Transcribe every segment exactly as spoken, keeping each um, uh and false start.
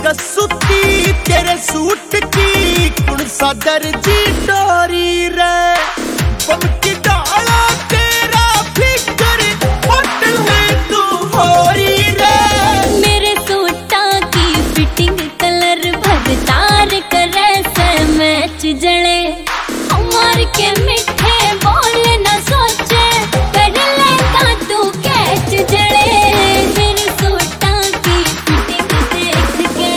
कसूती तेरे सूट की कुण सा दर्जी डोरी रे बम की डाला तेरा फिकर होटल में तू होरी रे मेरे सूटा की फिटिंग कलर भरदार करे से मैच जले हमार के मिठे बोल न सोचे कर लेगा तू कैच जले मेरे सूटा की फिटिंग देख के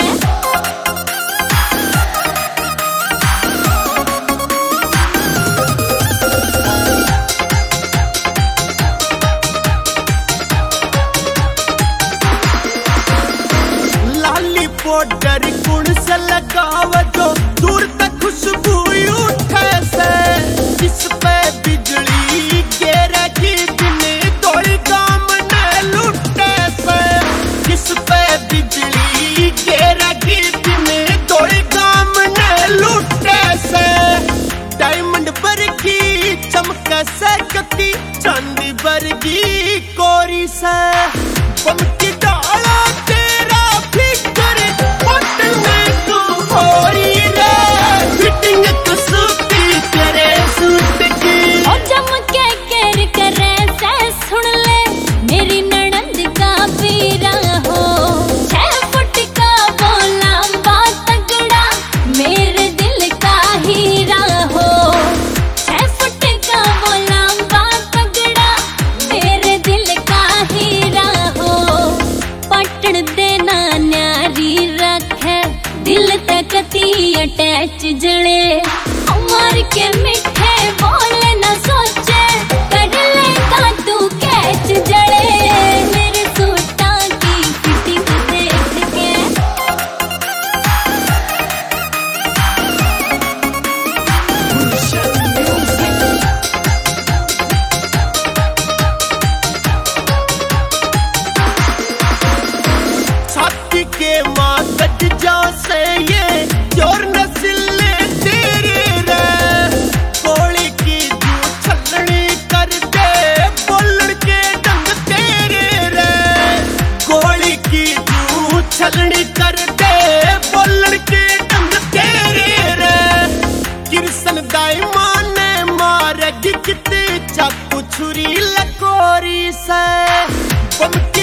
लाली पाउडर कुण से लगाव जो दूर तक खुशबू उठे से जिस पे बिजली गिरेगी दिन तोड़ गाम न लुटे से जिस पे बिजली गिरेगी दिन तोड़ गाम न लुटे से डायमंड वर्गी चमक से कती चांदी वर्गी कोरी से बम की डाला तेरा फिकर होटल में तू होरी रे फिटिंग कसूती तेरे सूट की ओ चमके केर करे से सुन ले मेरी ननद का पीरा हो छह फुट का बोला बात तगड़ा मेरे दिल का हीरा हो छह फुट का बोला बात तगड़ा मेरे दिल का हीरा हो पटन देना न्यारी रखे दिल तक ती अटैच जले हमार के मिठे बोल न सोचे कर लेगा तू कैच जले मेरे सूटा की फिटिंग देख के छाती के मागज जा से ये जोर नस्ले तेरे रे कोड़ी की जू छलनी कर दे बोलड़ के डंग तेरे रे कोड़ी की जू छलनी कर दे बोलड़ के डंग तेरे रे किरसन दाई माने मारेगी किते चाकू छुरी लकोरी से बम